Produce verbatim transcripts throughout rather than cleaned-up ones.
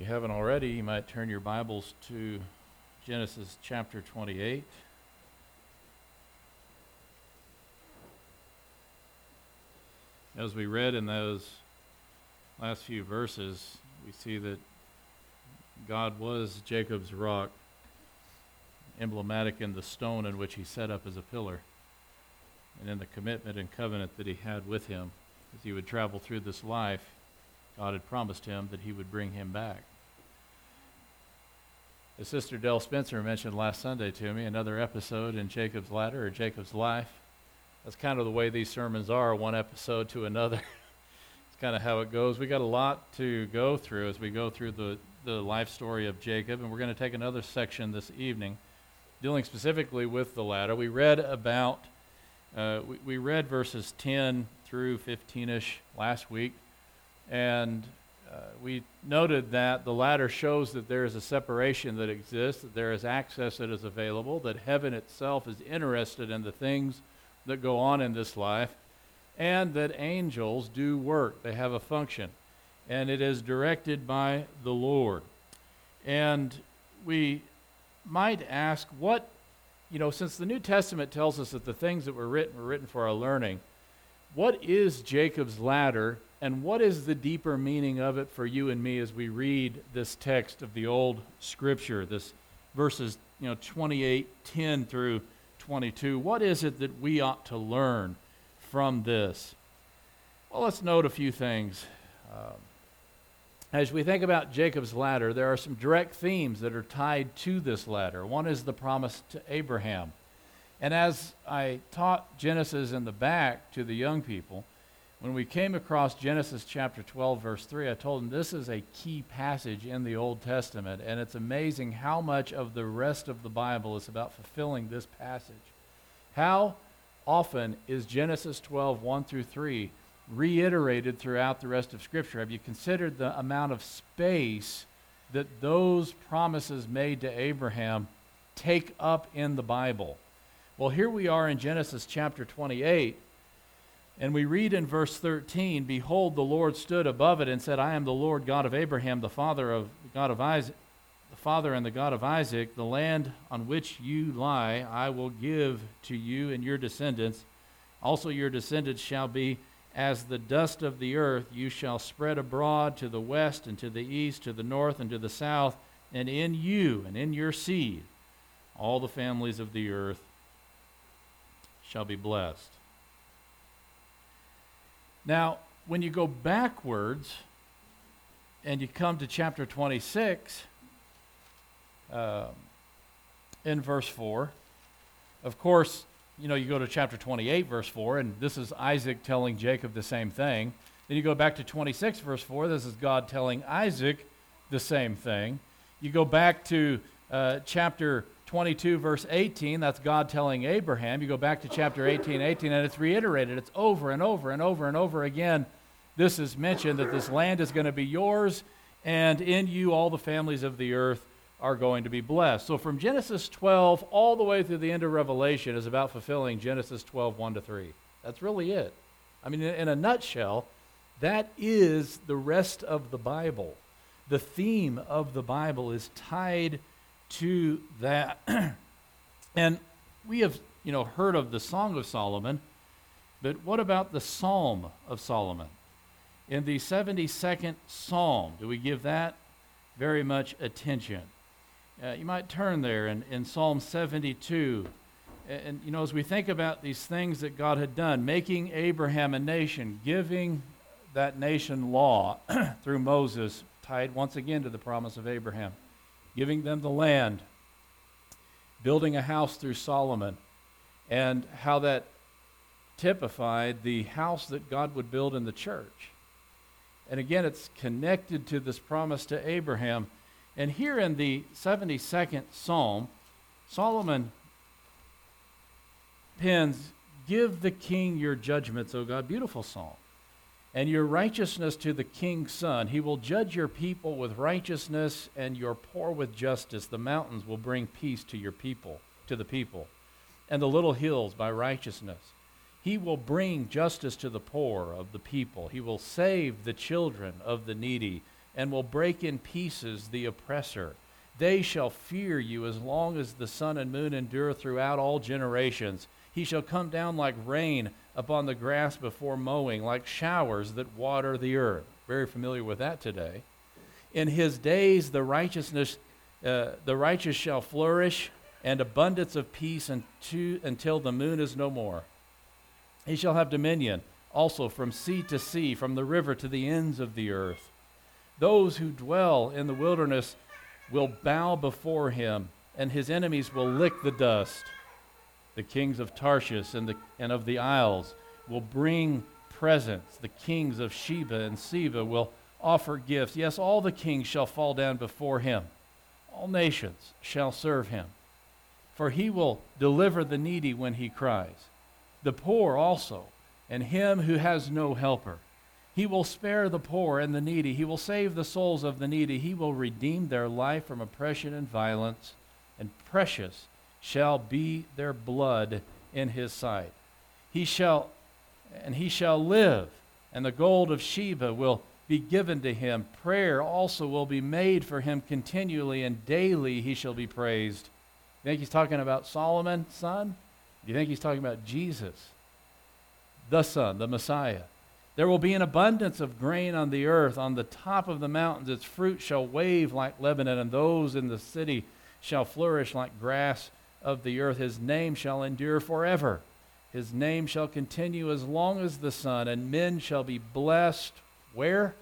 you haven't already, you might turn your Bibles to Genesis chapter twenty-eight. As we read in those last few verses, we see that God was Jacob's rock, emblematic in the stone in which he set up as a pillar, and in the commitment and covenant that he had with him. As he would travel through this life, God had promised him that he would bring him back. As Sister Dell Spencer mentioned last Sunday to me, another episode in Jacob's Ladder, or Jacob's life. That's kind of the way these sermons are, one episode to another. It's kind of how it goes. We got a lot to go through as we go through the, the life story of Jacob, and we're going to take another section this evening, dealing specifically with the ladder. We read about, uh, we, we read verses ten through fifteen-ish last week, and uh, we noted that the ladder shows that there is a separation that exists, that there is access that is available, that heaven itself is interested in the things that go on in this life, and that angels do work. They have a function, and it is directed by the Lord. And we might ask, what, you know, since the New Testament tells us that the things that were written were written for our learning, what is Jacob's ladder, and what is the deeper meaning of it for you and me as we read this text of the old Scripture, this verses, you know, twenty-eight, ten through twenty-two? What is it that we ought to learn from this? Well, let's note a few things. Um, as we think about Jacob's ladder, there are some direct themes that are tied to this ladder. One is the promise to Abraham. And as I taught Genesis in the back to the young people, when we came across Genesis chapter twelve, verse three, I told them this is a key passage in the Old Testament, and it's amazing how much of the rest of the Bible is about fulfilling this passage. How often is Genesis twelve, one through three reiterated throughout the rest of Scripture? Have you considered the amount of space that those promises made to Abraham take up in the Bible? Well, here we are in Genesis chapter twenty-eight, and we read in verse thirteen, "Behold, the Lord stood above it and said, I am the Lord God of Abraham, the father of the God of Isaac, the father and the God of Isaac. The land on which you lie, I will give to you and your descendants. Also your descendants shall be as the dust of the earth. You shall spread abroad to the west and to the east, to the north and to the south, and in you and in your seed all the families of the earth shall be blessed." Now, when you go backwards and you come to chapter twenty-six, uh, in verse four, of course, you know, you go to chapter twenty-eight, verse four, and this is Isaac telling Jacob the same thing. Then you go back to twenty-six, verse four, this is God telling Isaac the same thing. You go back to uh, chapter twenty-two, verse eighteen, that's God telling Abraham. You go back to chapter eighteen, eighteen, and it's reiterated. It's over and over and over and over again. This is mentioned that this land is going to be yours, and in you all the families of the earth are going to be blessed. So from Genesis twelve all the way through the end of Revelation is about fulfilling Genesis twelve, one to three. That's really it. I mean, in a nutshell, that is the rest of the Bible. The theme of the Bible is tied to that. And we have, you know, heard of the Song of Solomon, but what about the Psalm of Solomon? In the seventy-second Psalm, do we give that very much attention? Uh, you might turn there in, in Psalm seventy-two. And, and, you know, as we think about these things that God had done, making Abraham a nation, giving that nation law through Moses, tied once again to the promise of Abraham, giving them the land, building a house through Solomon, and how that typified the house that God would build in the church. And again, it's connected to this promise to Abraham. And here in the seventy-second Psalm, Solomon pens, "Give the king your judgments, O God." Beautiful psalm. "And your righteousness to the king's son. He will judge your people with righteousness and your poor with justice. The mountains will bring peace to your people, to the people, and the little hills by righteousness. He will bring justice to the poor of the people. He will save the children of the needy and will break in pieces the oppressor. They shall fear you as long as the sun and moon endure throughout all generations. He shall come down like rain upon the grass before mowing, like showers that water the earth. Very familiar with that today. In his days the righteousness, uh, the righteous shall flourish, and abundance of peace unto, until the moon is no more. He shall have dominion also from sea to sea, from the river to the ends of the earth. Those who dwell in the wilderness will bow before him, and his enemies will lick the dust. The kings of Tarshish and, the, and of the isles will bring presents. The kings of Sheba and Seba will offer gifts. Yes, all the kings shall fall down before him. All nations shall serve him. For he will deliver the needy when he cries, the poor also, and him who has no helper. He will spare the poor and the needy. He will save the souls of the needy. He will redeem their life from oppression and violence, and precious shall be their blood in his sight. He shall, and he shall live, and the gold of Sheba will be given to him. Prayer also will be made for him continually, and daily he shall be praised. You think he's talking about Solomon, son? Do you think he's talking about Jesus, the Son, the Messiah? There will be an abundance of grain on the earth. On the top of the mountains its fruit shall wave like Lebanon, and those in the city shall flourish like grass of the earth. His name shall endure forever. His name shall continue as long as the sun, and men shall be blessed. Where?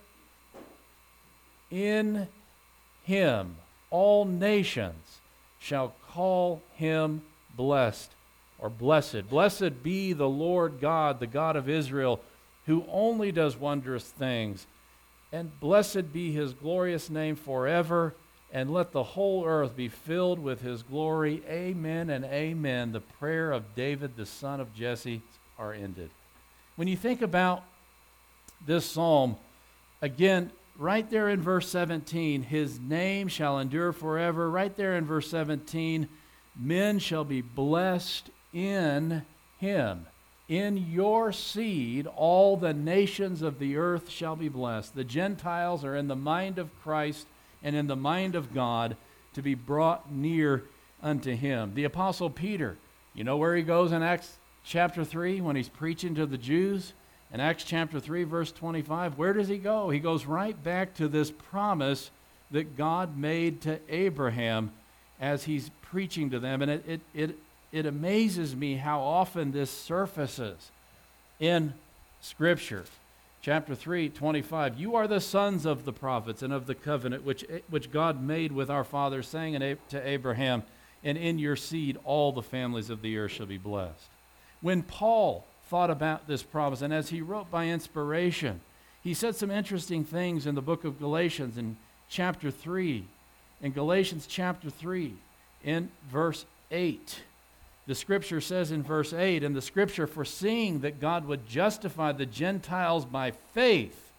In him. All nations shall call him blessed, or blessed. Blessed be the Lord God, the God of Israel, who only does wondrous things. And blessed be his glorious name forever, and let the whole earth be filled with his glory. Amen and amen. The prayer of David, the son of Jesse, are ended. When you think about this psalm, again, right there in verse seventeen, his name shall endure forever. Right there in verse seventeen, men shall be blessed in him. In your seed, all the nations of the earth shall be blessed. The Gentiles are in the mind of Christ and in the mind of God to be brought near unto him. The Apostle Peter, you know where he goes in Acts chapter three when he's preaching to the Jews? In Acts chapter three, verse twenty-five, where does he go? He goes right back to this promise that God made to Abraham as he's preaching to them. And it, it, it, it amazes me how often this surfaces in Scripture. Chapter three, twenty-five, you are the sons of the prophets and of the covenant which, which God made with our fathers, saying to Abraham, and in your seed all the families of the earth shall be blessed. When Paul thought about this promise, and as he wrote by inspiration, he said some interesting things in the book of Galatians in chapter three. In Galatians chapter three, in verse eight, the scripture says in verse eight, and the scripture foreseeing that God would justify the Gentiles by faith,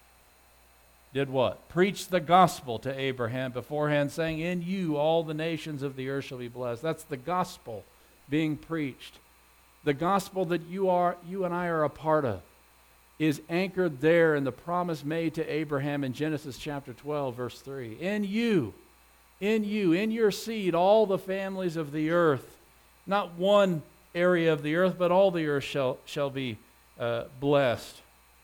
did what? Preach the gospel to Abraham beforehand, saying, in you all the nations of the earth shall be blessed. That's the gospel being preached. The gospel that you are, you and I are a part of is anchored there in the promise made to Abraham in Genesis chapter twelve, verse three. In you, in you, in your seed, all the families of the earth, not one area of the earth, but all the earth shall, shall be uh, blessed.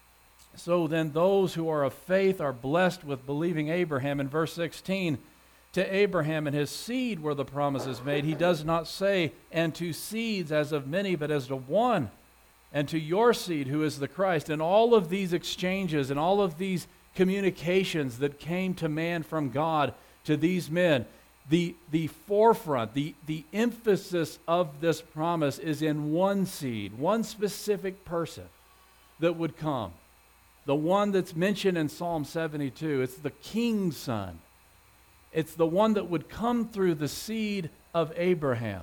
So then those who are of faith are blessed with believing Abraham. In verse sixteen, to Abraham and his seed were the promises made. He does not say, and to seeds as of many, but as to one, and to your seed who is the Christ. And all of these exchanges and all of these communications that came to man from God to these men, the, the forefront, the, the emphasis of this promise is in one seed, one specific person that would come. The one that's mentioned in Psalm seventy-two. It's the king's son. It's the one that would come through the seed of Abraham.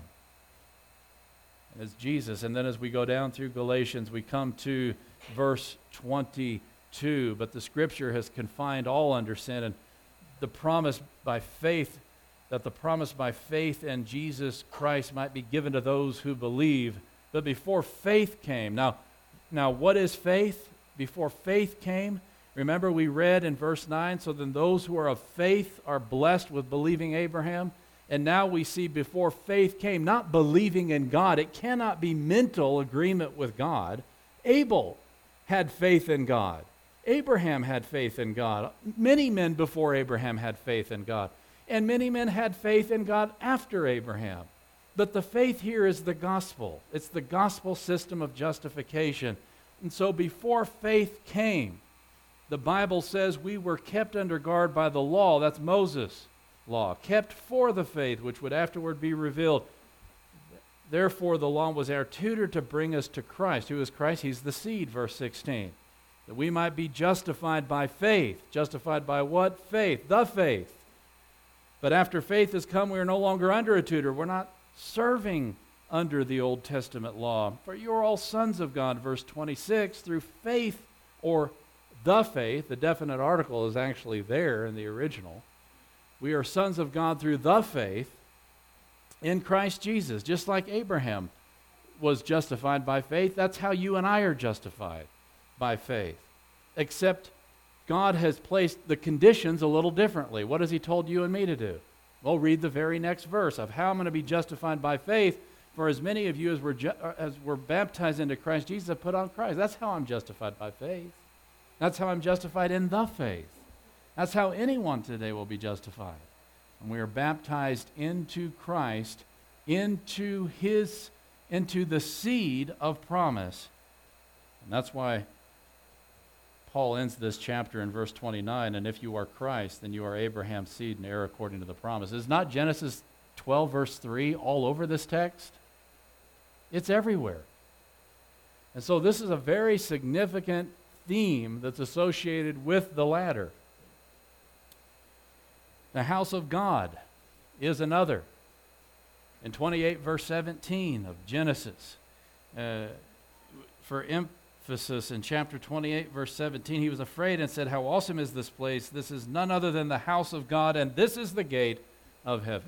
And it's Jesus. And then as we go down through Galatians, we come to verse twenty-two. But the scripture has confined all understanding. The promise by faith, that the promise by faith in Jesus Christ might be given to those who believe. But before faith came, now, now what is faith? Before faith came, Remember we read in verse nine, so then those who are of faith are blessed with believing Abraham. And now we see before faith came, not believing in God. It cannot be mental agreement with God. Abel had faith in God. Abraham had faith in God. Many men before Abraham had faith in God. And many men had faith in God after Abraham. But the faith here is the gospel. It's the gospel system of justification. And so before faith came, the Bible says we were kept under guard by the law. That's Moses' law. Kept for the faith, which would afterward be revealed. Therefore, the law was our tutor to bring us to Christ. Who is Christ? He's the seed, verse sixteen. That we might be justified by faith. Justified by what? Faith. The faith. But after faith has come, we are no longer under a tutor. We're not serving under the Old Testament law. For you are all sons of God, verse twenty-six, through faith or the faith. The definite article is actually there in the original. We are sons of God through the faith in Christ Jesus. Just like Abraham was justified by faith, that's how you and I are justified by faith. Except God has placed the conditions a little differently. What has he told you and me to do? Well, read the very next verse of how I'm going to be justified by faith. For as many of you as were, ju- as were baptized into Christ Jesus have put on Christ. That's how I'm justified by faith. That's how I'm justified in the faith. That's how anyone today will be justified. And we are baptized into Christ, into his, into the seed of promise. And that's why Paul ends this chapter in verse twenty-nine, and if you are Christ, then you are Abraham's seed and heir according to the promise. Is not Genesis twelve, verse three all over this text? It's everywhere. And so this is a very significant theme that's associated with the ladder. The house of God is another. In twenty-eight, verse seventeen of Genesis, uh, for emphasis in chapter twenty-eight, verse seventeen, he was afraid and said, how awesome is this place? This is none other than the house of God, and this is the gate of heaven.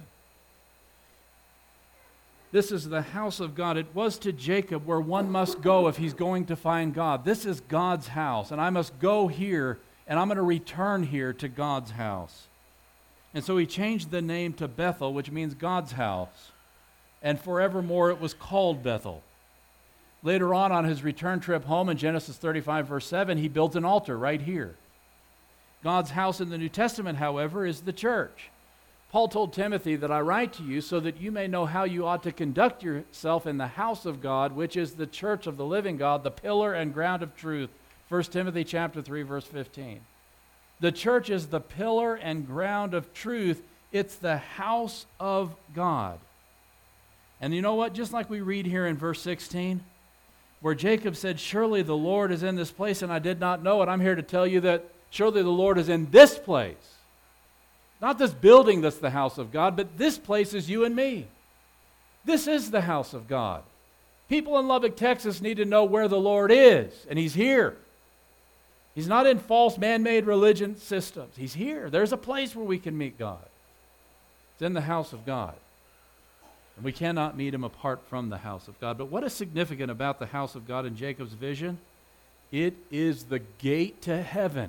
This is the house of God. It was to Jacob where one must go if he's going to find God. This is God's house, and I must go here, and I'm going to return here to God's house. And so he changed the name to Bethel, which means God's house. And forevermore it was called Bethel. Later on, on his return trip home in Genesis thirty-five, verse seven, he built an altar right here. God's house in the New Testament, however, is the church. Paul told Timothy that I write to you so that you may know how you ought to conduct yourself in the house of God, which is the church of the living God, the pillar and ground of truth. First Timothy chapter three, verse fifteen. The church is the pillar and ground of truth. It's the house of God. And you know what? Just like we read here in verse sixteen, where Jacob said, surely the Lord is in this place and I did not know it. I'm here to tell you that surely the Lord is in this place. Not this building that's the house of God, but this place is you and me. This is the house of God. People in Lubbock, Texas need to know where the Lord is, and he's here. He's not in false man-made religion systems. He's here. There's a place where we can meet God. It's in the house of God. And we cannot meet him apart from the house of God. But what is significant about the house of God in Jacob's vision? It is the gate to heaven.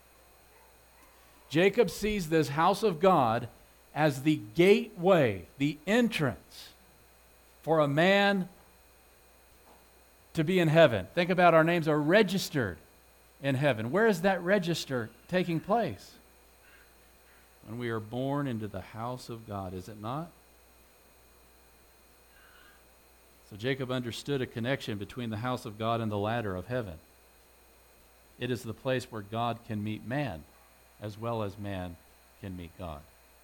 Jacob sees this house of God as the gateway, the entrance for a man to be in heaven. Think about our names are registered in heaven. Where is that register taking place? When we are born into the house of God, is it not? So Jacob understood a connection between the house of God and the ladder of heaven. It is the place where God can meet man, as well as man can meet God.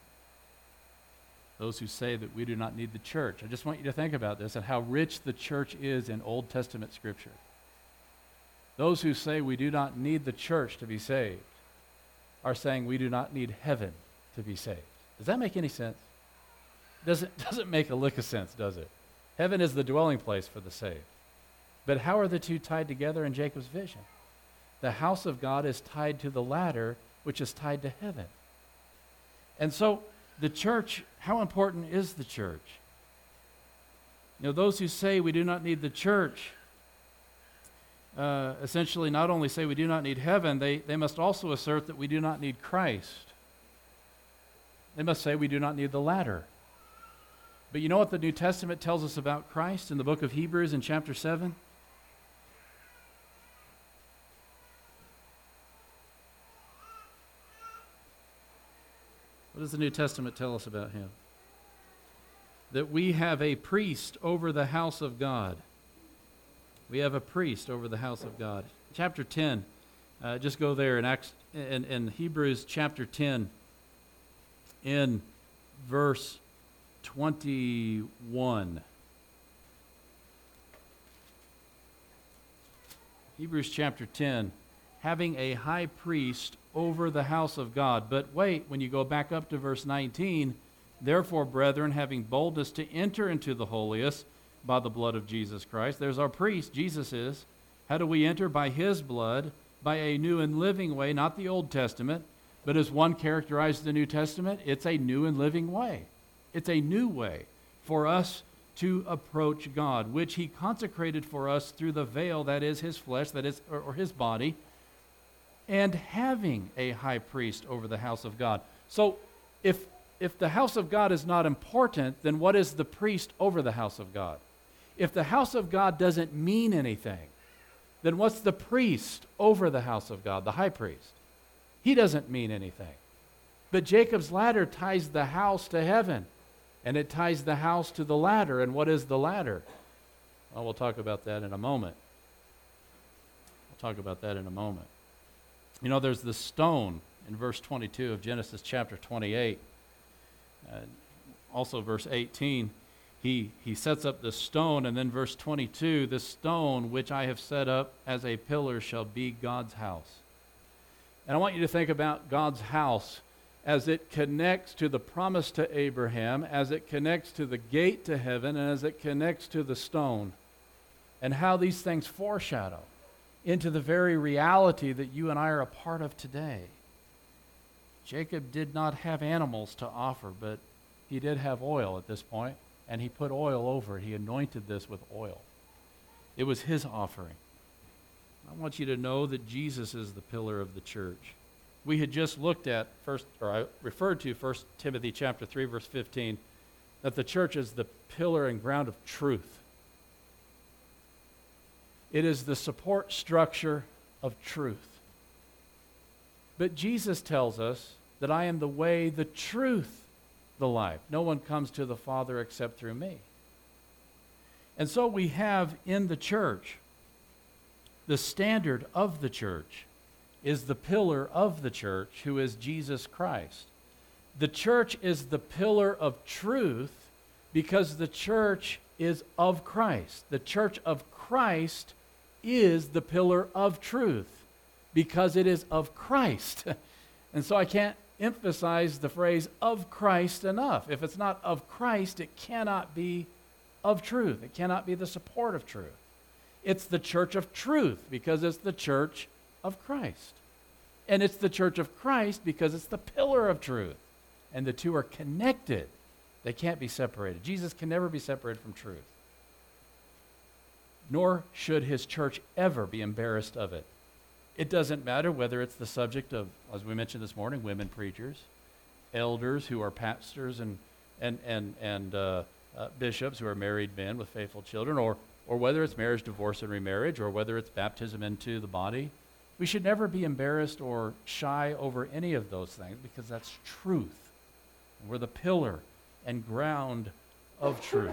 Those who say that we do not need the church, I just want you to think about this and how rich the church is in Old Testament Scripture. Those who say we do not need the church to be saved are saying we do not need heaven to be saved. Does that make any sense? Doesn't, doesn't make a lick of sense, does it? Heaven is the dwelling place for the saved. But how are the two tied together in Jacob's vision? The house of God is tied to the ladder, which is tied to heaven. And so the church, how important is the church? You know, those who say we do not need the church, uh, essentially not only say we do not need heaven, they, they must also assert that we do not need Christ. They must say we do not need the latter. But you know what the New Testament tells us about Christ in the book of Hebrews in chapter seven? What does the New Testament tell us about him? That we have a priest over the house of God. We have a priest over the house of God. Chapter ten, uh, just go there in, Acts, in, in Hebrews chapter ten, in verse twenty-one. Hebrews chapter ten, having a high priest over the house of God. But wait, when you go back up to verse nineteen, therefore, brethren, having boldness to enter into the holiest by the blood of Jesus Christ. There's our priest, Jesus is. How do we enter? By his blood, by a new and living way, not the Old Testament, but as one characterized the New Testament, it's a new and living way. It's a new way for us to approach God, which he consecrated for us through the veil, that is his flesh, that is, or, or his body, and having a high priest over the house of God. So if if the house of God is not important, then what is the priest over the house of God? If the house of God doesn't mean anything, then what's the priest over the house of God, the high priest? He doesn't mean anything. But Jacob's ladder ties the house to heaven, and it ties the house to the ladder. And what is the ladder? Well, we'll talk about that in a moment. We'll talk about that in a moment. You know, there's the stone in verse twenty-two of Genesis chapter twenty-eight. Uh, also verse eighteen, he, he sets up the stone, and then verse twenty-two, the stone which I have set up as a pillar shall be God's house. And I want you to think about God's house as it connects to the promise to Abraham, as it connects to the gate to heaven, and as it connects to the stone, and how these things foreshadow into the very reality that you and I are a part of today. Jacob did not have animals to offer, but he did have oil at this point, and he put oil over it. He anointed this with oil. It was his offering. I want you to know that Jesus is the pillar of the church. We had just looked at first, or I referred to First Timothy chapter three, verse fifteen, that the church is the pillar and ground of truth. It is the support structure of truth. But Jesus tells us that I am the way, the truth, the life. No one comes to the Father except through me. And so we have in the church, the standard of the church is the pillar of the church, who is Jesus Christ. The church is the pillar of truth because the church is of Christ. The church of Christ is the pillar of truth because it is of Christ. And so I can't emphasize the phrase of Christ enough. If it's not of Christ, it cannot be of truth. It cannot be the support of truth. It's the church of truth because it's the church of Christ. And it's the church of Christ because it's the pillar of truth. And the two are connected. They can't be separated. Jesus can never be separated from truth. Nor should his church ever be embarrassed of it. It doesn't matter whether it's the subject of, as we mentioned this morning, women preachers, elders who are pastors and and and and uh, uh, bishops who are married men with faithful children, or or whether it's marriage, divorce, and remarriage, or whether it's baptism into the body. We should never be embarrassed or shy over any of those things because that's truth. We're the pillar and ground of truth.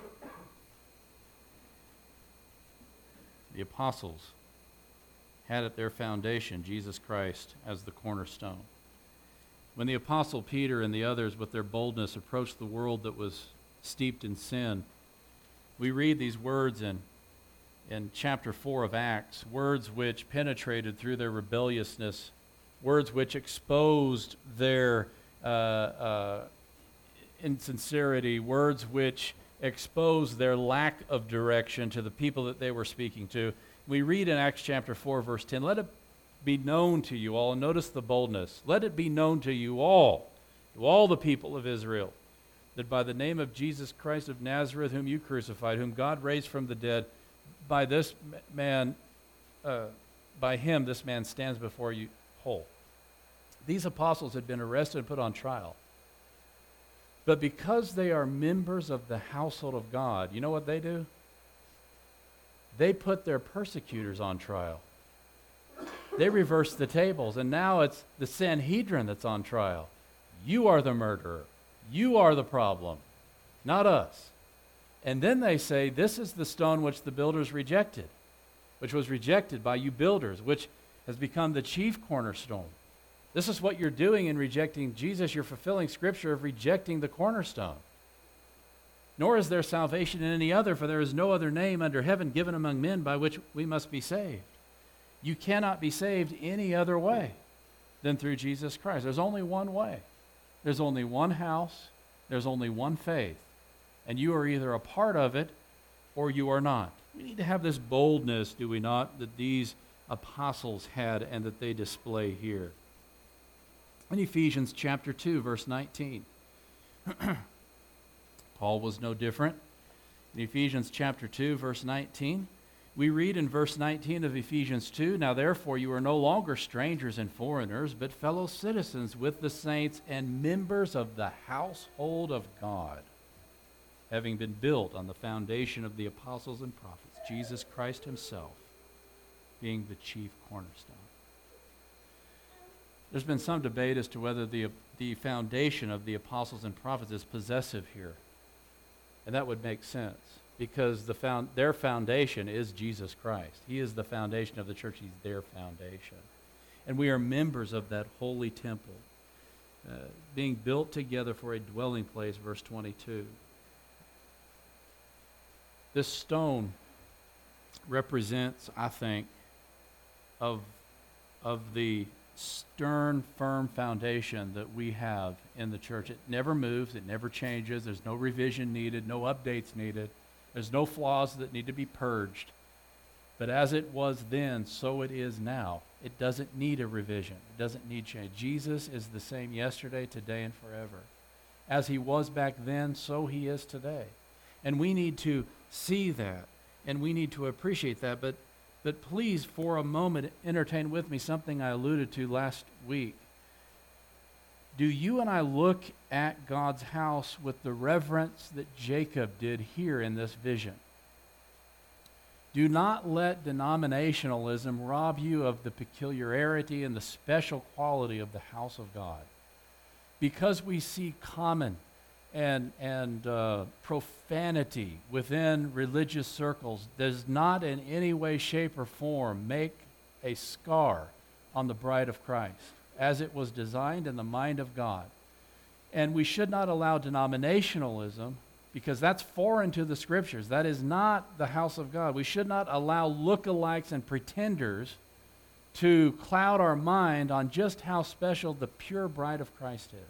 The apostles had at their foundation Jesus Christ as the cornerstone. When the apostle Peter and the others with their boldness approached the world that was steeped in sin, we read these words in, in chapter four of Acts, words which penetrated through their rebelliousness, words which exposed their uh, uh, insincerity, words which exposed their lack of direction to the people that they were speaking to. We read in Acts chapter four, verse ten, let it be known to you all, and notice the boldness, let it be known to you all, to all the people of Israel, that by the name of Jesus Christ of Nazareth, whom you crucified, whom God raised from the dead, by this man uh, by him this man stands before you whole. These apostles had been arrested and put on trial. But because they are members of the household of God, you know what they do? They put their persecutors on trial. They reverse the tables, and now it's the Sanhedrin that's on trial. You are the murderer. You are the problem, not us. And then they say, this is the stone which the builders rejected, which was rejected by you builders, which has become the chief cornerstone. This is what you're doing in rejecting Jesus. You're fulfilling Scripture of rejecting the cornerstone. Nor is there salvation in any other, for there is no other name under heaven given among men by which we must be saved. You cannot be saved any other way than through Jesus Christ. There's only one way. There's only one house. There's only one faith. And you are either a part of it or you are not. We need to have this boldness, do we not, that these apostles had and that they display here. In Ephesians chapter two, verse nineteen, Paul was no different. In Ephesians chapter two, verse nineteen, we read in verse nineteen of Ephesians two, now therefore you are no longer strangers and foreigners, but fellow citizens with the saints and members of the household of God, having been built on the foundation of the apostles and prophets, Jesus Christ himself being the chief cornerstone. There's been some debate as to whether the, the foundation of the apostles and prophets is possessive here. And that would make sense, because the found, their foundation is Jesus Christ. He is the foundation of the church. He's their foundation. And we are members of that holy temple, uh, being built together for a dwelling place, verse twenty-two. This stone represents, I think, of, of the stern, firm foundation that we have in the church. It never moves. It never changes. There's no revision needed, no updates needed. There's no flaws that need to be purged. But as it was then, so it is now. It doesn't need a revision. It doesn't need change. Jesus is the same yesterday, today, and forever. As he was back then, so he is today. And we need to see that, and we need to appreciate that. But But please, for a moment, entertain with me something I alluded to last week. Do you and I look at God's house with the reverence that Jacob did here in this vision? Do not let denominationalism rob you of the peculiarity and the special quality of the house of God. Because we see common and, and uh, profanity within religious circles does not in any way, shape, or form make a scar on the bride of Christ, as it was designed in the mind of God. And we should not allow denominationalism, because that's foreign to the Scriptures. That is not the house of God. We should not allow lookalikes and pretenders to cloud our mind on just how special the pure bride of Christ is.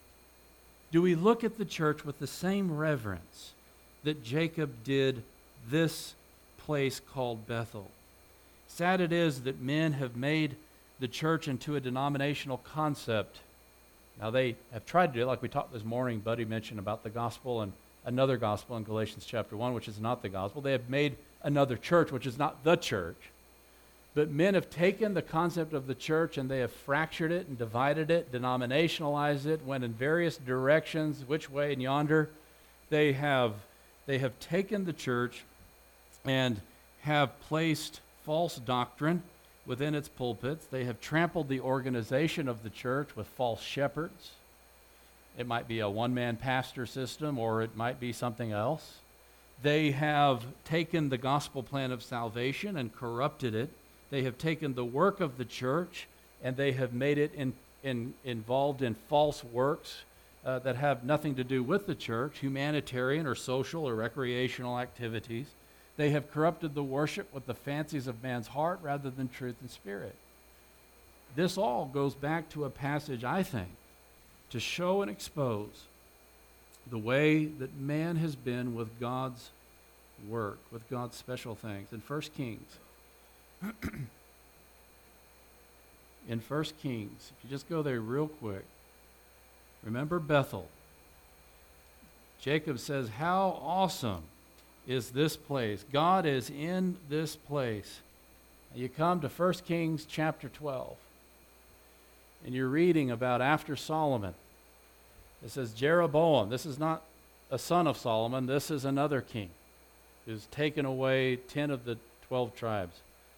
Do we look at the church with the same reverence that Jacob did this place called Bethel? Sad it is that men have made the church into a denominational concept. Now, they have tried to do it, like we talked this morning. Buddy mentioned about the gospel and another gospel in Galatians chapter one, which is not the gospel. They have made another church, which is not the church. But men have taken the concept of the church and they have fractured it and divided it, denominationalized it, went in various directions, which way and yonder. They have, they have taken the church and have placed false doctrine within its pulpits. They have trampled the organization of the church with false shepherds. It might be a one-man pastor system, or it might be something else. They have taken the gospel plan of salvation and corrupted it. They have taken the work of the church and they have made it in, in, involved in false works uh, that have nothing to do with the church, humanitarian or social or recreational activities. They have corrupted the worship with the fancies of man's heart rather than truth and spirit. This all goes back to a passage, I think, to show and expose the way that man has been with God's work, with God's special things. In First Kings, in First Kings, if you just go there real quick, remember Bethel. Jacob says, how awesome is this place? God is in this place. You come to First Kings chapter twelve, and you're reading about after Solomon. It says Jeroboam. This is not a son of Solomon. This is another king who's taken away ten of the twelve tribes.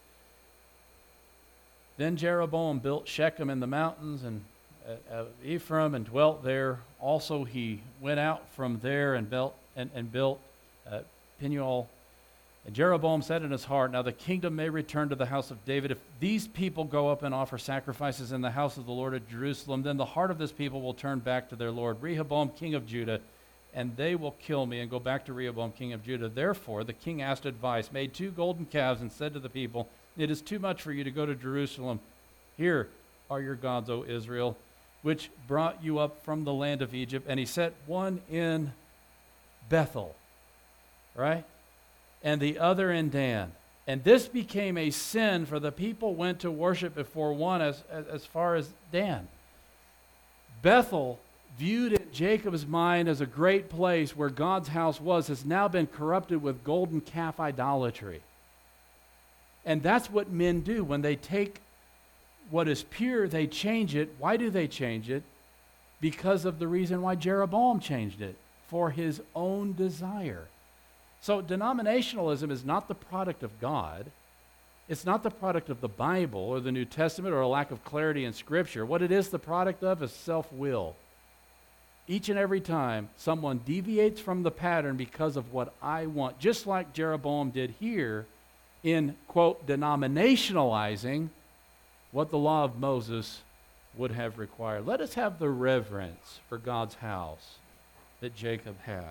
Then Jeroboam built Shechem in the mountains and uh, uh, Ephraim and dwelt there. Also he went out from there and built and, and built uh, Peniel. And Jeroboam said in his heart, now the kingdom may return to the house of David. If these people go up and offer sacrifices in the house of the Lord at Jerusalem, then the heart of this people will turn back to their Lord, Rehoboam, king of Judah, and they will kill me and go back to Rehoboam, king of Judah. Therefore, the king asked advice, made two golden calves, and said to the people, it is too much for you to go to Jerusalem. Here are your gods, O Israel, which brought you up from the land of Egypt. And he set one in Bethel, right? And the other in Dan. And this became a sin, for the people went to worship before one as, as, as far as Dan. Bethel, viewed in Jacob's mind as a great place where God's house was, has now been corrupted with golden calf idolatry. And that's what men do. When they take what is pure, they change it. Why do they change it? Because of the reason why Jeroboam changed it, for his own desire. So denominationalism is not the product of God. It's not the product of the Bible or the New Testament or a lack of clarity in Scripture. What it is the product of is self-will. Each and every time someone deviates from the pattern because of what I want, just like Jeroboam did here in, quote, denominationalizing what the law of Moses would have required. Let us have the reverence for God's house that Jacob had.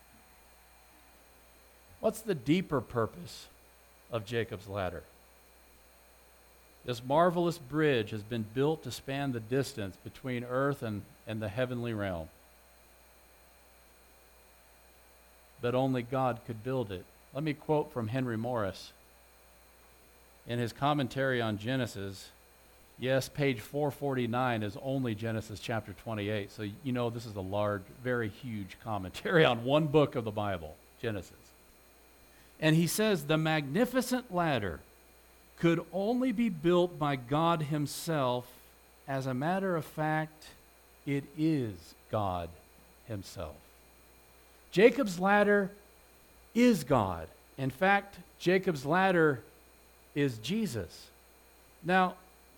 What's the deeper purpose of Jacob's ladder? This marvelous bridge has been built to span the distance between earth and, and the heavenly realm. But only God could build it. Let me quote from Henry Morris. In his commentary on Genesis, yes, page four forty-nine is only Genesis chapter twenty-eight. So you know this is a large, very huge commentary on one book of the Bible, Genesis. And he says, the magnificent ladder could only be built by God himself. As a matter of fact, it is God himself. Jacob's ladder is God. In fact, Jacob's ladder is Jesus. Now,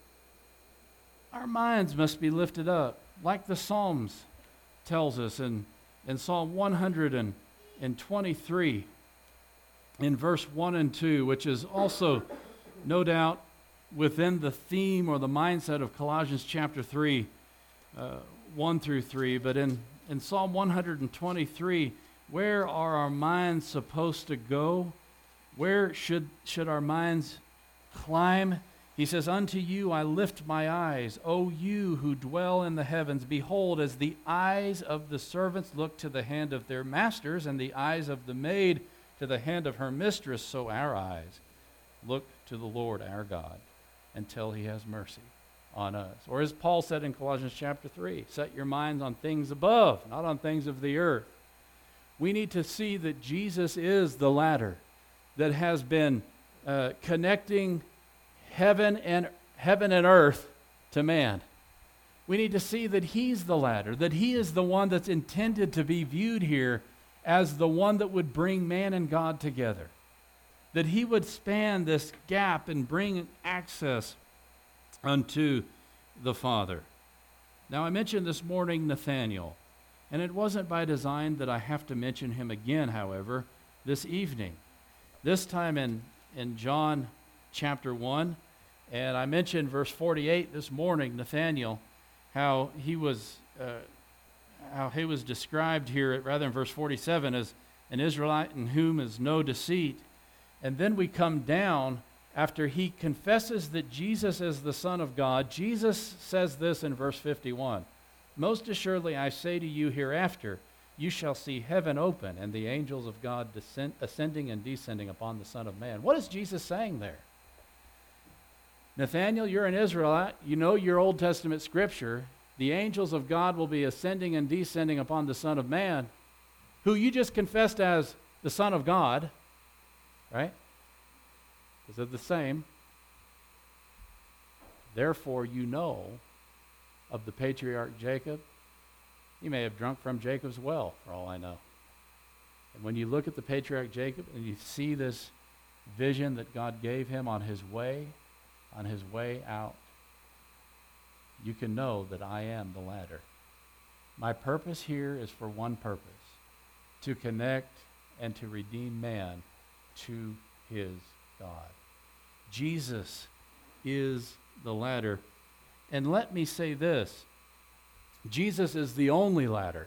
our minds must be lifted up, like the Psalms tells us in, in Psalm one hundred twenty-three, in verse one and two, which is also, no doubt, within the theme or the mindset of Colossians chapter three, uh, one through three. But in, in Psalm one hundred twenty-three, where are our minds supposed to go? Where should, should our minds climb? He says, unto you I lift my eyes, O you who dwell in the heavens. Behold, as the eyes of the servants look to the hand of their masters, and the eyes of the maid to the hand of her mistress, so our eyes look to the Lord our God until he has mercy on us. Or as Paul said in Colossians chapter three, set your minds on things above, not on things of the earth. We need to see that Jesus is the ladder that has been uh, connecting heaven and heaven and earth to man. We need to see that he's the ladder, that he is the one that's intended to be viewed here as the one that would bring man and God together. That he would span this gap and bring access unto the Father. Now, I mentioned this morning Nathanael, and it wasn't by design that I have to mention him again, however, this evening. This time in, in John chapter one, and I mentioned verse forty-eight this morning, Nathanael, how he was uh, how he was described here, rather in verse forty-seven, as an Israelite in whom is no deceit. And then we come down after he confesses that Jesus is the Son of God. Jesus says this in verse fifty-one, most assuredly I say to you, hereafter you shall see heaven open and the angels of God descend, ascending and descending upon the Son of Man. What is Jesus saying there? Nathanael, you're an Israelite. You know your Old Testament scripture. The angels of God will be ascending and descending upon the Son of Man, who you just confessed as the Son of God, right? Because they're the same. Therefore, you know of the patriarch Jacob. He may have drunk from Jacob's well, for all I know. And when you look at the patriarch Jacob and you see this vision that God gave him on his way, on his way out, you can know that I am the ladder. My purpose here is for one purpose, to connect and to redeem man to his God. Jesus is the ladder. And let me say this, Jesus is the only ladder.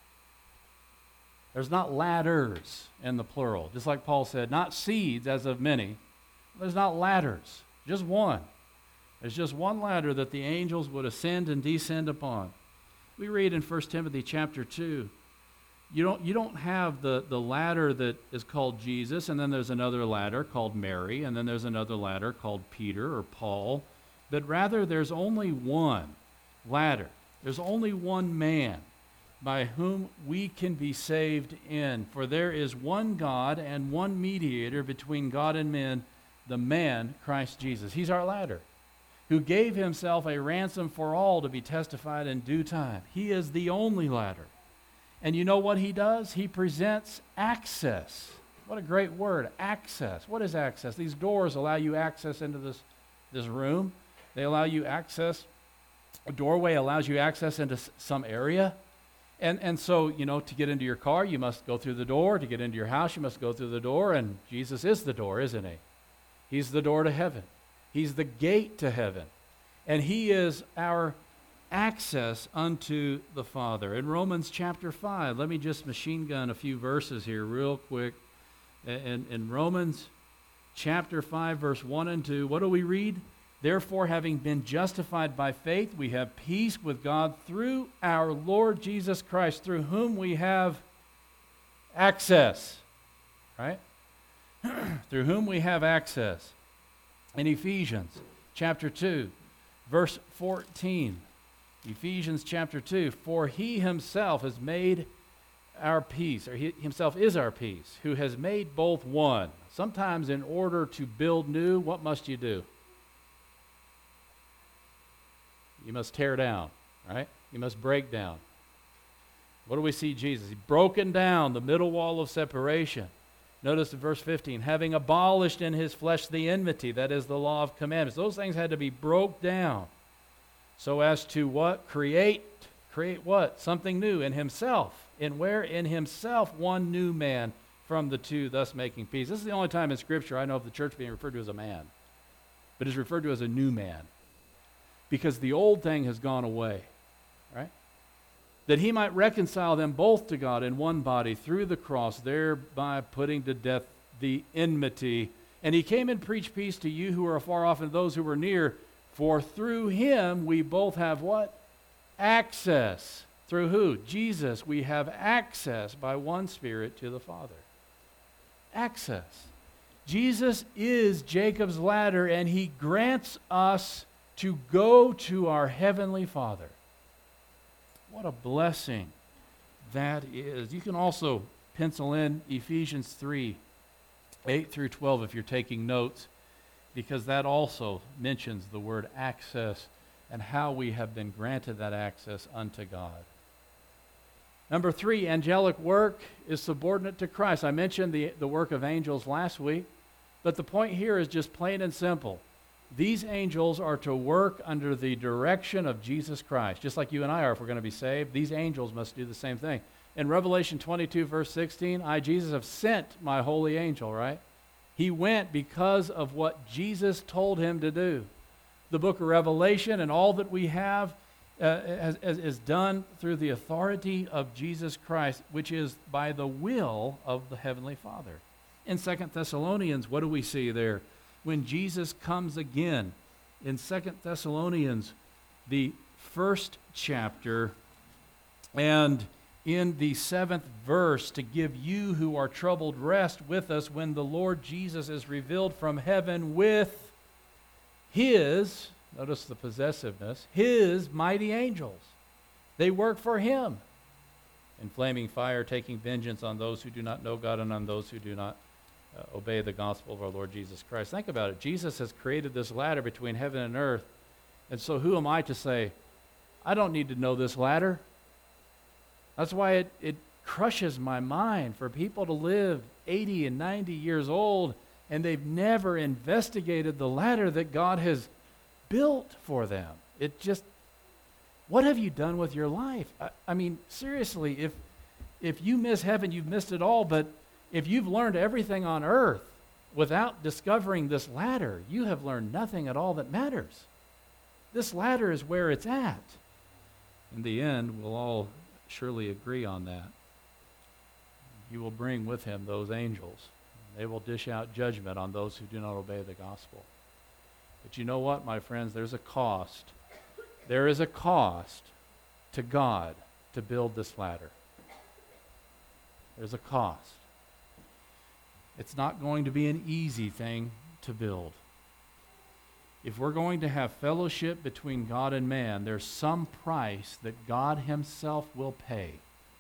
There's not ladders in the plural, just like Paul said, not seeds as of many. There's not ladders, just one. There's just one ladder that the angels would ascend and descend upon. We read in First Timothy chapter two, you don't, you don't have the, the ladder that is called Jesus, and then there's another ladder called Mary, and then there's another ladder called Peter or Paul, but rather there's only one ladder. There's only one man by whom we can be saved in. For there is one God and one mediator between God and men, the man, Christ Jesus. He's our ladder, who gave himself a ransom for all to be testified in due time. He is the only ladder. And you know what he does? He presents access. What a great word, access. What is access? These doors allow you access into this, this room. They allow you access. A doorway allows you access into s- some area. And and so, you know, to get into your car, you must go through the door. To get into your house, you must go through the door. And Jesus is the door, isn't he? He's the door to heaven. He's the gate to heaven. And he is our access unto the Father. In Romans chapter five, let me just machine gun a few verses here real quick. In, in Romans chapter five, verse one and two, what do we read? Therefore, having been justified by faith, we have peace with God through our Lord Jesus Christ, through whom we have access. Right? Through whom we have access. In Ephesians chapter two, verse fourteen. Ephesians chapter two, for he himself has made our peace, or he himself is our peace, who has made both one. Sometimes in order to build new, what must you do? You must tear down, right? You must break down. What do we see Jesus? He's broken down the middle wall of separation. Notice in verse fifteen, having abolished in his flesh the enmity, that is the law of commandments. Those things had to be broke down so as to what? Create, create what? Something new in himself. In where? In himself, one new man from the two, thus making peace. This is the only time in Scripture I know of the church being referred to as a man, but is referred to as a new man. Because the old thing has gone away, right? That he might reconcile them both to God in one body through the cross, thereby putting to death the enmity. And he came and preached peace to you who are afar off and those who were near. For through him we both have what? Access. Through who? Jesus. We have access by one Spirit to the Father. Access. Jesus is Jacob's ladder, and he grants us to go to our Heavenly Father. What a blessing that is. You can also pencil in Ephesians three, eight through twelve if you're taking notes, because that also mentions the word access and how we have been granted that access unto God. Number three, angelic work is subordinate to Christ. I mentioned the, the work of angels last week, but the point here is just plain and simple. These angels are to work under the direction of Jesus Christ. Just like you and I are if we're going to be saved, these angels must do the same thing. In Revelation twenty-two, verse sixteen, I, Jesus, have sent my holy angel, right? He went because of what Jesus told him to do. The book of Revelation and all that we have uh, has, has, is done through the authority of Jesus Christ, which is by the will of the Heavenly Father. In Second Thessalonians, what do we see there? When Jesus comes again, in Second Thessalonians, the first chapter, and in the seventh verse, to give you who are troubled rest with us when the Lord Jesus is revealed from heaven with his, notice the possessiveness, his mighty angels. They work for him in flaming fire, taking vengeance on those who do not know God and on those who do not Uh, obey the gospel of our Lord Jesus Christ. Think about it. Jesus has created this ladder between heaven and earth, And so who am I to say, I don't need to know this ladder? That's why it, it crushes my mind for people to live eighty and ninety years old and they've never investigated the ladder that God has built for them. It just, what have you done with your life? I, I mean, seriously, if if you miss heaven, you've missed it all, but if you've learned everything on earth without discovering this ladder, you have learned nothing at all that matters. This ladder is where it's at. In the end, we'll all surely agree on that. He will bring with him those angels. They will dish out judgment on those who do not obey the gospel. But you know what, my friends? There's a cost. There is a cost to God to build this ladder. There's a cost. It's not going to be an easy thing to build. If we're going to have fellowship between God and man, there's some price that God himself will pay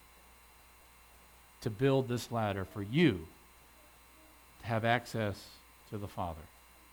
to build this ladder for you to have access to the Father.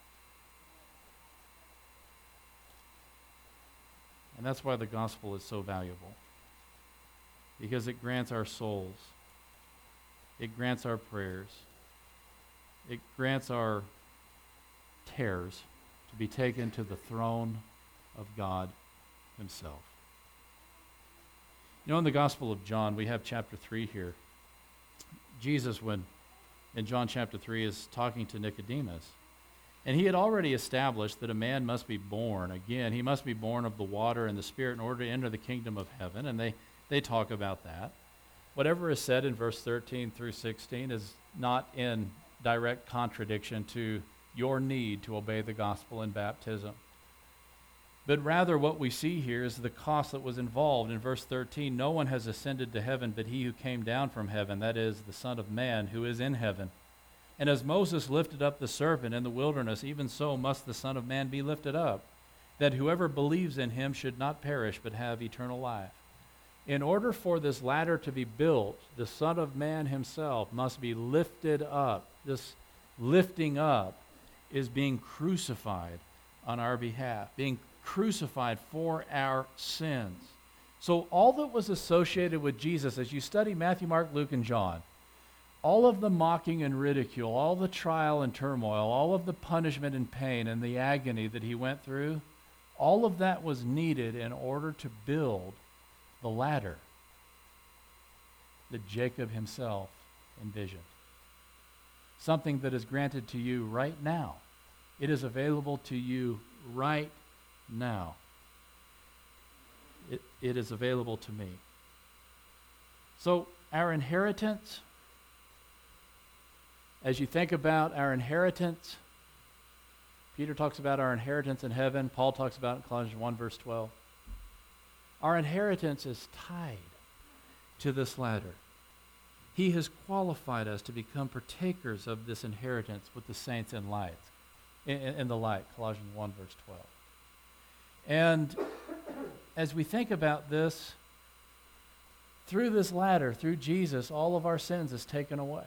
And that's why the gospel is so valuable, because it grants our souls, it grants our prayers, it grants our tares to be taken to the throne of God himself. You know, in the Gospel of John, we have chapter three here. Jesus, when in John chapter three, is talking to Nicodemus. And he had already established that a man must be born again. He must be born of the water and the Spirit in order to enter the kingdom of heaven. And they, they talk about that. Whatever is said in verse thirteen through sixteen is not in direct contradiction to your need to obey the gospel in baptism. But rather what we see here is the cost that was involved. In verse thirteen, no one has ascended to heaven but he who came down from heaven, that is, the Son of Man who is in heaven. And as Moses lifted up the serpent in the wilderness, even so must the Son of Man be lifted up, that whoever believes in him should not perish but have eternal life. In order for this ladder to be built, the Son of Man himself must be lifted up. This lifting up is being crucified on our behalf, being crucified for our sins. So all that was associated with Jesus, as you study Matthew, Mark, Luke, and John, all of the mocking and ridicule, all the trial and turmoil, all of the punishment and pain and the agony that he went through, all of that was needed in order to build the ladder that Jacob himself envisioned. Something that is granted to you right now. It is available to you right now. It, it is available to me. So our inheritance, as you think about our inheritance, Peter talks about our inheritance in heaven. Paul talks about it in Colossians one, verse twelve. Our inheritance is tied to this ladder. He has qualified us to become partakers of this inheritance with the saints in light, in, in the light, Colossians one, verse twelve. And as we think about this, through this ladder, through Jesus, all of our sins is taken away.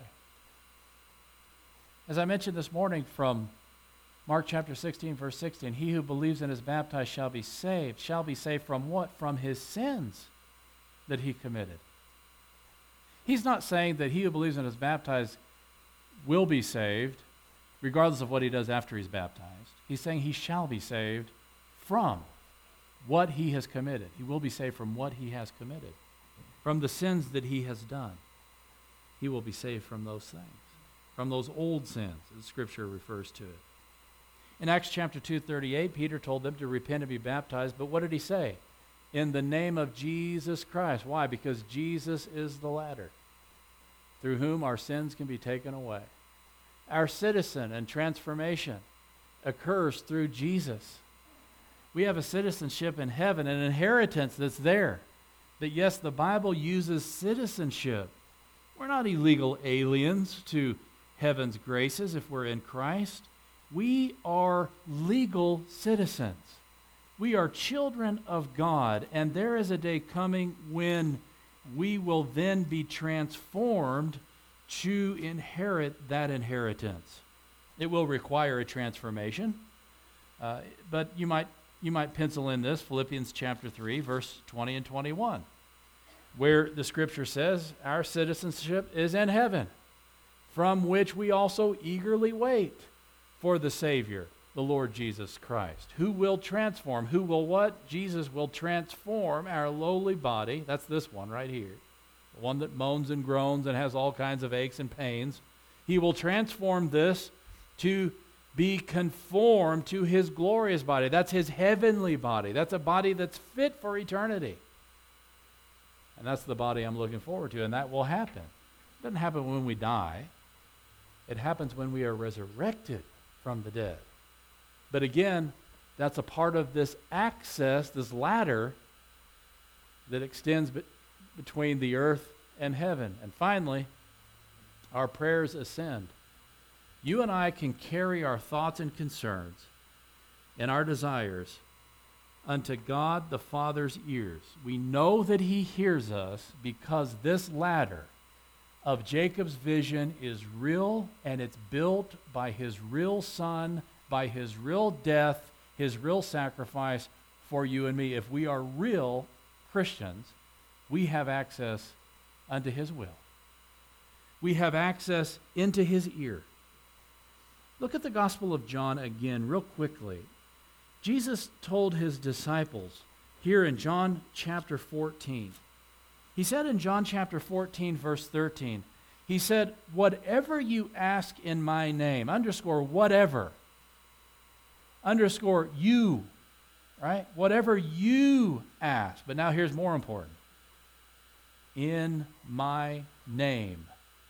As I mentioned this morning from Mark chapter sixteen, verse sixteen, he who believes and is baptized shall be saved. Shall be saved from what? From his sins that he committed. He's not saying that he who believes and is baptized will be saved, regardless of what he does after he's baptized. He's saying he shall be saved from what he has committed. He will be saved from what he has committed, from the sins that he has done. He will be saved from those things, from those old sins, as Scripture refers to it. In Acts chapter two, thirty-eight, Peter told them to repent and be baptized, but what did he say? In the name of Jesus Christ. Why? Because Jesus is the ladder through whom our sins can be taken away. Our citizen and transformation occurs through Jesus. We have a citizenship in heaven, an inheritance that's there. That yes, the Bible uses citizenship. We're not illegal aliens to heaven's graces if we're in Christ. We are legal citizens. We are children of God, and there is a day coming when we will then be transformed to inherit that inheritance. It will require a transformation, uh, but you might you might pencil in this, Philippians chapter three, verse twenty and twenty-one, where the scripture says, our citizenship is in heaven, from which we also eagerly wait for the Savior, the Lord Jesus Christ, who will transform, who will what? Jesus will transform our lowly body. That's this one right here, the one that moans and groans and has all kinds of aches and pains. He will transform this to be conformed to his glorious body. That's his heavenly body. That's a body that's fit for eternity. And that's the body I'm looking forward to, and that will happen. It doesn't happen when we die. It happens when we are resurrected from the dead. But again, that's a part of this access, this ladder that extends be- between the earth and heaven. And finally, our prayers ascend. You and I can carry our thoughts and concerns and our desires unto God the Father's ears. We know that he hears us because this ladder of Jacob's vision is real, and it's built by his real son, by his real death, his real sacrifice for you and me. If we are real Christians, we have access unto his will. We have access into his ear. Look at the Gospel of John again real quickly. Jesus told his disciples here in John chapter fourteen. He said in John chapter fourteen, verse thirteen, he said, whatever you ask in my name, underscore whatever, underscore you, right? Whatever you ask. But now here's more important. In my name.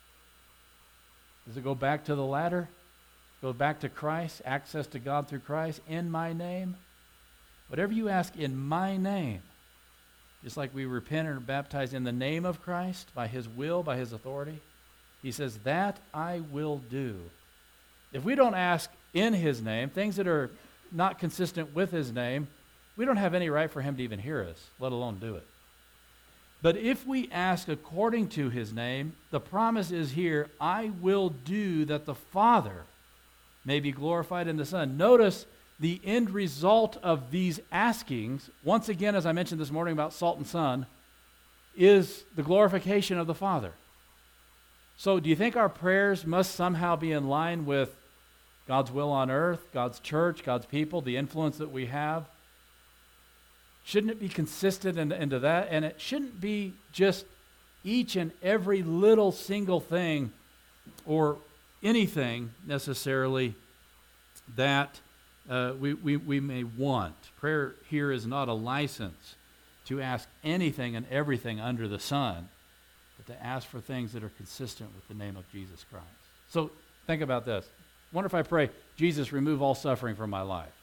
Does it go back to the ladder? Go back to Christ, access to God through Christ, in my name. Whatever you ask in my name, just like we repent and are baptized in the name of Christ, by his will, by his authority, he says, that I will do. If we don't ask in his name, things that are not consistent with his name, we don't have any right for him to even hear us, let alone do it. But if we ask according to his name, the promise is here, I will do that the Father may be glorified in the Son. Notice the end result of these askings, once again, as I mentioned this morning about salt and sun, is the glorification of the Father. So do you think our prayers must somehow be in line with God's will on earth, God's church, God's people, the influence that we have? Shouldn't it be consistent in, into that? And it shouldn't be just each and every little single thing or anything necessarily that uh, we, we, we may want. Prayer here is not a license to ask anything and everything under the sun, but to ask for things that are consistent with the name of Jesus Christ. So think about this. I wonder if I pray, Jesus, remove all suffering from my life.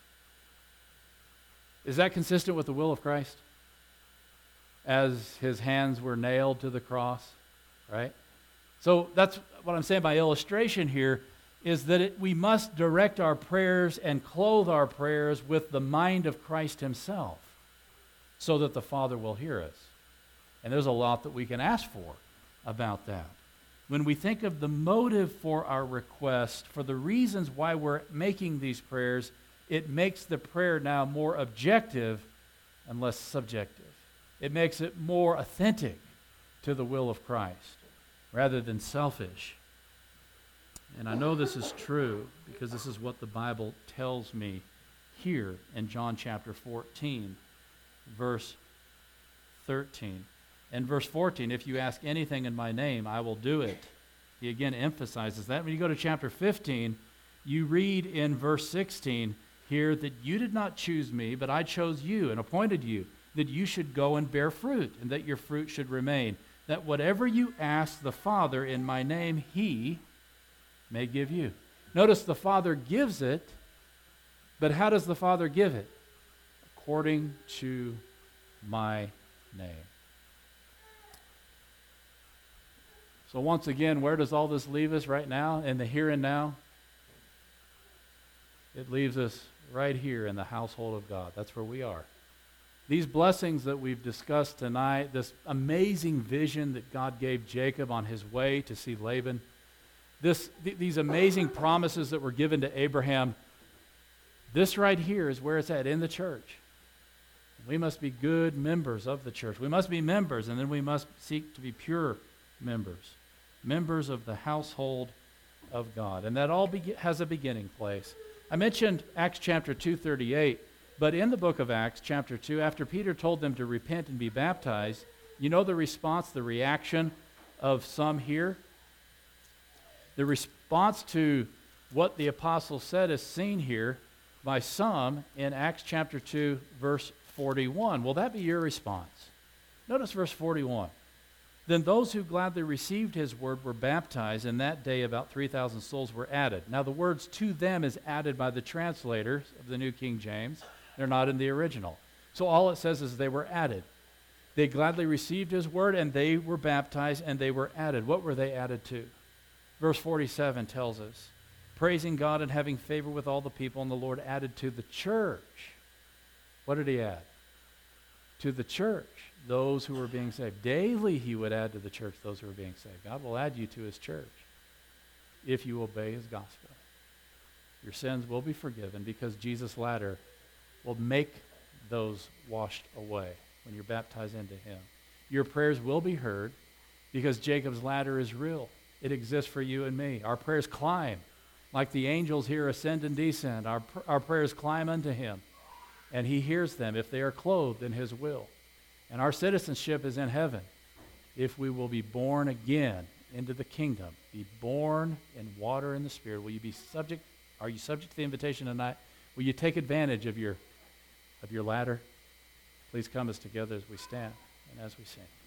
Is that consistent with the will of Christ? As his hands were nailed to the cross, right? So that's what I'm saying by illustration here, is that it, we must direct our prayers and clothe our prayers with the mind of Christ himself so that the Father will hear us. And there's a lot that we can ask for about that. When we think of the motive for our request, for the reasons why we're making these prayers, it makes the prayer now more objective and less subjective. It makes it more authentic to the will of Christ rather than selfish. And I know this is true because this is what the Bible tells me here in John chapter fourteen, verse thirteen. And verse fourteen, if you ask anything in my name, I will do it. He again emphasizes that. When you go to chapter fifteen, you read in verse sixteen here that you did not choose me, but I chose you and appointed you, that you should go and bear fruit, and that your fruit should remain. That whatever you ask the Father in my name, he may give you. Notice the Father gives it, but how does the Father give it? According to my name. So once again, where does all this leave us right now, in the here and now? It leaves us right here in the household of God. That's where we are. These blessings that we've discussed tonight, this amazing vision that God gave Jacob on his way to see Laban, this, th- these amazing promises that were given to Abraham, This right here is where it's at, in the church. We must be good members of the church. We must be members, and then we must seek to be pure members. Members of the household of God. And that all be- has a beginning place. I mentioned Acts chapter two thirty-eight, but in the book of Acts chapter two, after Peter told them to repent and be baptized, you know the response, the reaction of some here? The response to what the apostle said is seen here by some in Acts chapter two, verse forty-one. Will that be your response? Notice verse forty-one. Then those who gladly received his word were baptized, and that day about three thousand souls were added. Now the words "to them" is added by the translators of the New King James. They're not in the original. So all it says is they were added. They gladly received his word, and they were baptized, and they were added. What were they added to? Verse forty-seven tells us, praising God and having favor with all the people, and the Lord added to the church. What did he add? To the church, those who were being saved. Daily he would add to the church those who were being saved. God will add you to his church if you obey his gospel. Your sins will be forgiven because Jesus' ladder will make those washed away when you're baptized into him. Your prayers will be heard because Jacob's ladder is real. It exists for you and me. Our prayers climb like the angels here ascend and descend. Our, our prayers climb unto him, and he hears them if they are clothed in his will. And our citizenship is in heaven if we will be born again into the kingdom, be born in water and the Spirit. Will you be subject? Are you subject to the invitation tonight? Will you take advantage of your of your ladder? Please come as together as we stand and as we sing.